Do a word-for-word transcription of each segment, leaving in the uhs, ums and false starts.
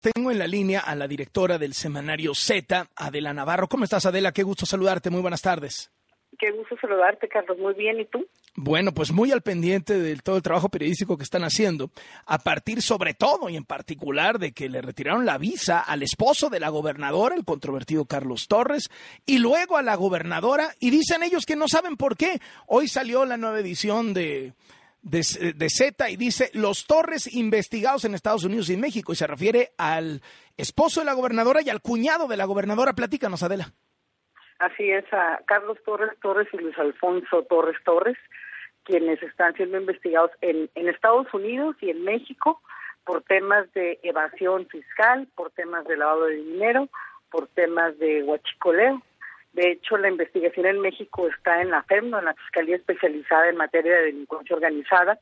Tengo en la línea a la directora del semanario Z, Adela Navarro. ¿Cómo estás, Adela? Qué gusto saludarte. Muy buenas tardes. Qué gusto saludarte, Carlos. Muy bien. ¿Y tú? Bueno, pues muy al pendiente de todo el trabajo periodístico que están haciendo, a partir sobre todo y en particular de que le retiraron la visa al esposo de la gobernadora, el controvertido Carlos Torres, y luego a la gobernadora, y dicen ellos que no saben por qué. Hoy salió la nueva edición de... De, de Z y dice los Torres investigados en Estados Unidos y en México, y se refiere al esposo de la gobernadora y al cuñado de la gobernadora. Platícanos, Adela. Así es, a Carlos Torres Torres y Luis Alfonso Torres Torres, quienes están siendo investigados en, en Estados Unidos y en México por temas de evasión fiscal, por temas de lavado de dinero, por temas de huachicoleo. De hecho, la investigación en México está en la FEMNO, en la Fiscalía Especializada en Materia de Delincuencia Organizada,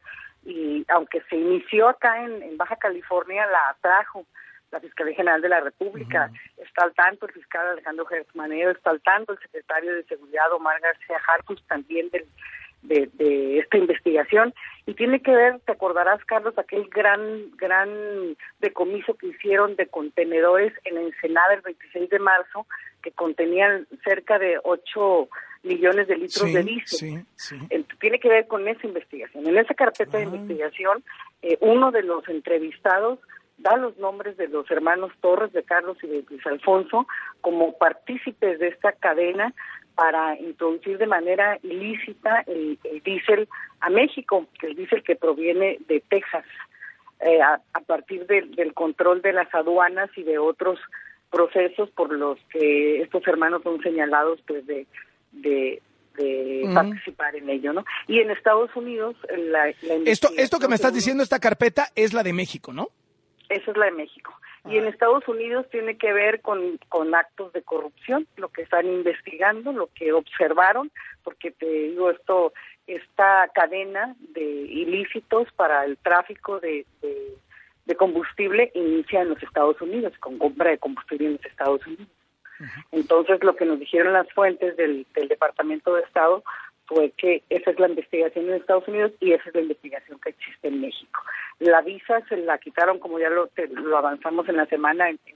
y aunque se inició acá en, en Baja California, la atrajo la Fiscalía General de la República. Uh-huh. Está al tanto el fiscal Alejandro Gersmanero, está al tanto el secretario de Seguridad Omar García Harfuch también del, de, de esta investigación, y tiene que ver, te acordarás, Carlos, aquel gran gran decomiso que hicieron de contenedores en Ensenada el veintiséis de marzo, que contenían cerca de ocho millones de litros sí, de diésel. Sí, sí. Tiene que ver con esa investigación. En esa carpeta ah. de investigación, eh, uno de los entrevistados da los nombres de los hermanos Torres, de Carlos y de Luis Alfonso, como partícipes de esta cadena para introducir de manera ilícita el, el diésel a México, que el diésel que proviene de Texas, eh, a, a partir de, del control de las aduanas y de otros procesos por los que estos hermanos son señalados pues de de, de uh-huh. participar en ello, ¿no? Y en Estados Unidos la, la esto esto que me estás diciendo, esta carpeta es la de México, ¿no? Esa es la de México. Uh-huh. Y en Estados Unidos tiene que ver con con actos de corrupción, lo que están investigando, lo que observaron, porque te digo esto, esta cadena de ilícitos para el tráfico de, de de combustible inicia en los Estados Unidos, con compra de combustible en los Estados Unidos. Uh-huh. Entonces, lo que nos dijeron las fuentes del, del Departamento de Estado fue que esa es la investigación en Estados Unidos y esa es la investigación que existe en México. La visa se la quitaron, como ya lo, te, lo avanzamos en la semana, en,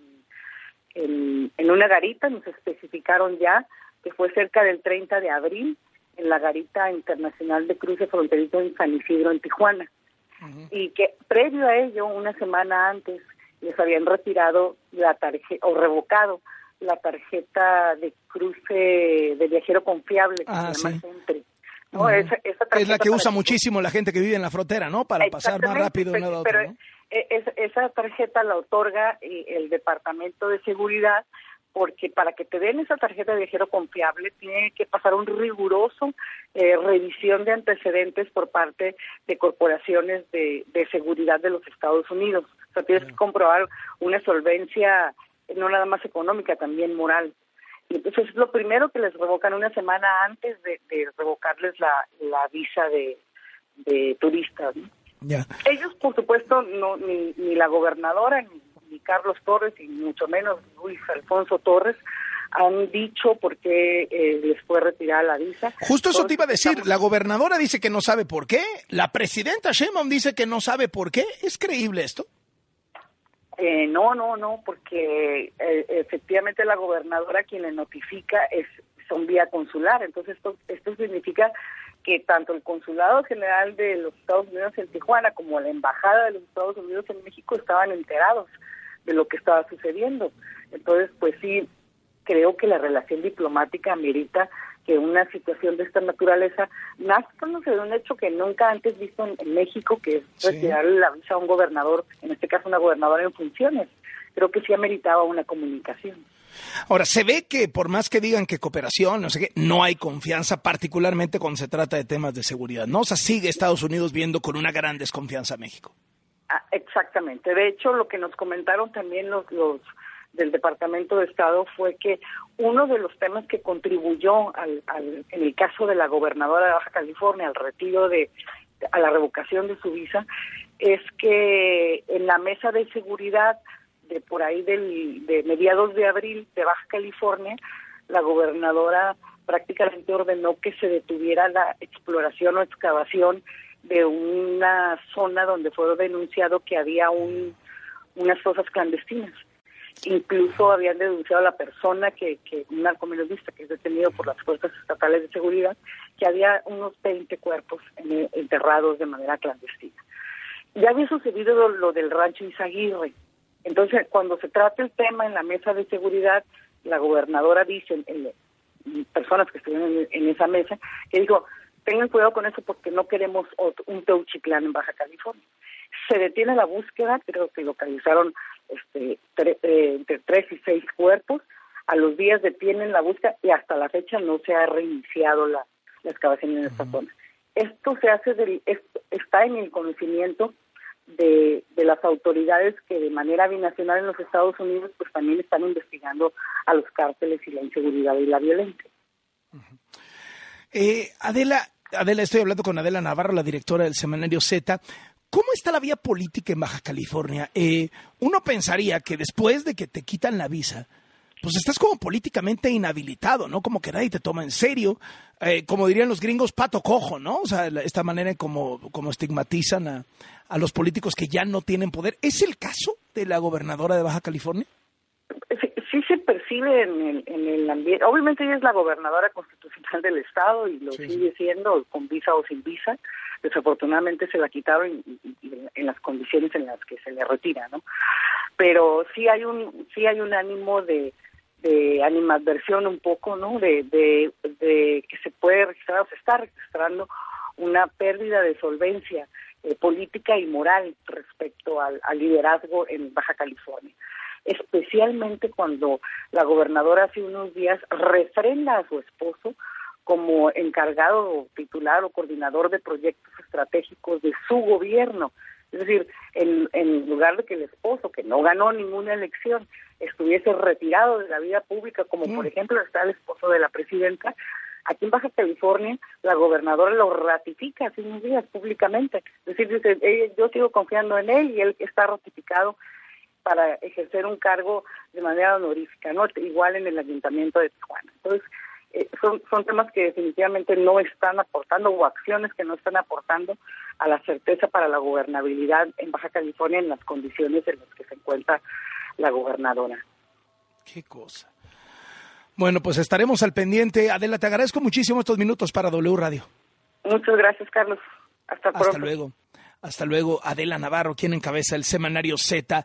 en, en una garita, nos especificaron ya que fue cerca del treinta de abril, en la garita internacional de cruce fronterizo en San Isidro, en Tijuana. Uh-huh. Y que previo a ello, una semana antes, les habían retirado la tarjeta o revocado la tarjeta de cruce de viajero confiable, que ah, se llama sí. Sentry. ¿No? Uh-huh. esa, esa es la que usa que... muchísimo la gente que vive en la frontera, ¿no? Para pasar más rápido de un lado a otro, pero ¿no? es, esa tarjeta la otorga el Departamento de Seguridad, porque para que te den esa tarjeta de viajero confiable tiene que pasar un riguroso eh, revisión de antecedentes por parte de corporaciones de, de seguridad de los Estados Unidos. O sea, tienes que comprobar una solvencia no nada más económica, también moral. Y entonces es lo primero que les revocan una semana antes de, de revocarles la, la visa de, de turistas, ¿no? Yeah. Ellos, por supuesto, no ni, ni la gobernadora, ni ni Carlos Torres, y mucho menos Luis Alfonso Torres, han dicho por qué eh, les fue retirada la visa. Justo eso Entonces, te iba a decir, estamos... la gobernadora dice que no sabe por qué, la presidenta Sheinbaum dice que no sabe por qué. ¿Es creíble esto? Eh, no, no, no, porque eh, efectivamente la gobernadora quien le notifica es son vía consular, entonces esto, esto significa que tanto el Consulado General de los Estados Unidos en Tijuana como la Embajada de los Estados Unidos en México estaban enterados de lo que estaba sucediendo. Entonces, pues sí, creo que la relación diplomática amerita que una situación de esta naturaleza nazca de un hecho que nunca antes visto en, en México, que es sí. retirarle la visa a un gobernador, en este caso una gobernadora en funciones. Creo que sí ameritaba una comunicación. Ahora, se ve que por más que digan que cooperación, no sé qué, no hay confianza, particularmente cuando se trata de temas de seguridad, ¿no? O sea, sigue Estados Unidos viendo con una gran desconfianza a México. Ah, exactamente. De hecho, lo que nos comentaron también los, los del Departamento de Estado fue que uno de los temas que contribuyó al, al, en el caso de la gobernadora de Baja California al retiro de, a la revocación de su visa, es que en la mesa de seguridad de por ahí del, de mediados de abril de Baja California, la gobernadora prácticamente ordenó que se detuviera la exploración o excavación de una zona donde fue denunciado que había un unas fosas clandestinas. Incluso habían denunciado a la persona que, que un narcomenudista que es detenido por las fuerzas estatales de seguridad, que había unos veinte cuerpos en, enterrados de manera clandestina. Ya había sucedido lo, lo del rancho Izaguirre. Entonces, cuando se trata el tema en la mesa de seguridad, la gobernadora dice, en, en, personas que estuvieron en, en esa mesa, que dijo, tengan cuidado con eso porque no queremos otro, un Teuchitlán en Baja California. Se detiene la búsqueda, creo que localizaron este, tre, eh, entre tres y seis cuerpos. A los días detienen la búsqueda y hasta la fecha no se ha reiniciado la, la excavación en esta uh-huh. zona. Esto se hace del, esto está en el conocimiento de, de las autoridades que de manera binacional en los Estados Unidos pues también están investigando a los cárteles y la inseguridad y la violencia. Uh-huh. Eh, Adela, Adela, estoy hablando con Adela Navarro, la directora del semanario Z. ¿Cómo está la vía política en Baja California? Eh, uno pensaría que después de que te quitan la visa, pues estás como políticamente inhabilitado, ¿no? Como que nadie te toma en serio. Eh, como dirían los gringos, pato cojo, ¿no? O sea, esta manera en como, como estigmatizan a, a los políticos que ya no tienen poder. ¿Es el caso de la gobernadora de Baja California? Sí, sí se percibe en el, en el ambiente. Obviamente ella es la gobernadora constitucional del estado y lo sí, sigue sí. siendo con visa o sin visa. Desafortunadamente se la quitaron y, y, y en las condiciones en las que se le retira, ¿no? Pero sí hay un sí hay un ánimo de, de animadversión un poco, ¿no? De, de, de que se puede registrar o se está registrando una pérdida de solvencia eh, política y moral respecto al, al liderazgo en Baja California. Especialmente cuando la gobernadora hace unos días refrenda a su esposo como encargado o titular o coordinador de proyectos estratégicos de su gobierno. Es decir, en, en lugar de que el esposo, que no ganó ninguna elección, estuviese retirado de la vida pública, como mm. por ejemplo está el esposo de la presidenta, aquí en Baja California la gobernadora lo ratifica hace unos días públicamente. Es decir, dice, eh, yo sigo confiando en él y él está ratificado para ejercer un cargo de manera honorífica, ¿no? Igual en el Ayuntamiento de Tijuana. Entonces, eh, son, son temas que definitivamente no están aportando, o acciones que no están aportando a la certeza para la gobernabilidad en Baja California en las condiciones en las que se encuentra la gobernadora. Qué cosa. Bueno, pues estaremos al pendiente. Adela, te agradezco muchísimo estos minutos para W Radio. Muchas gracias, Carlos. Hasta pronto. Hasta luego. Hasta luego, Adela Navarro, quien encabeza el semanario Z.